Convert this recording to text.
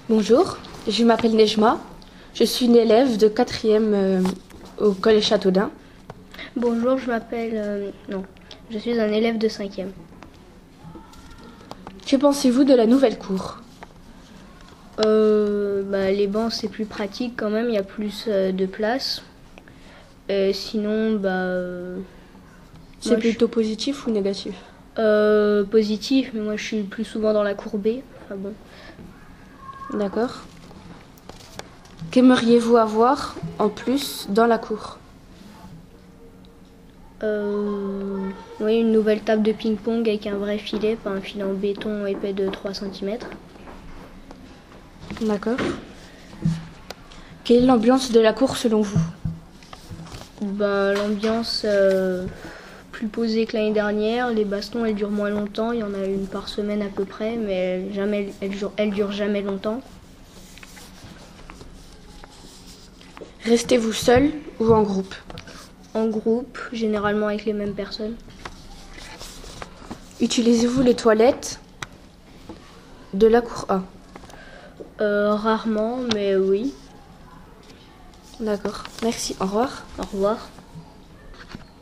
Bonjour, je m'appelle Nejma. Je suis une élève de 4e au Collège Châteaudun. Bonjour, je m'appelle... non, je suis un élève de 5e. Que pensez-vous de la nouvelle cour? Les bancs, c'est plus pratique quand même, il y a plus de place. Sinon, C'est plutôt positif ou négatif? positif, mais moi je suis plus souvent dans la cour B. Enfin bon. D'accord. Qu'aimeriez-vous avoir en plus dans la cour? Oui, une nouvelle table de ping-pong avec un vrai filet, pas un filet en béton épais de 3 cm. D'accord. Quelle est l'ambiance de la cour selon vous? L'ambiance plus posée que l'année dernière. Les bastons, elles durent moins longtemps. Il y en a une par semaine à peu près, mais elles durent jamais longtemps. Restez-vous seul ou en groupe? En groupe, généralement avec les mêmes personnes. Utilisez-vous les toilettes de la cour A? Rarement, mais oui. D'accord. Merci. Au revoir. Au revoir.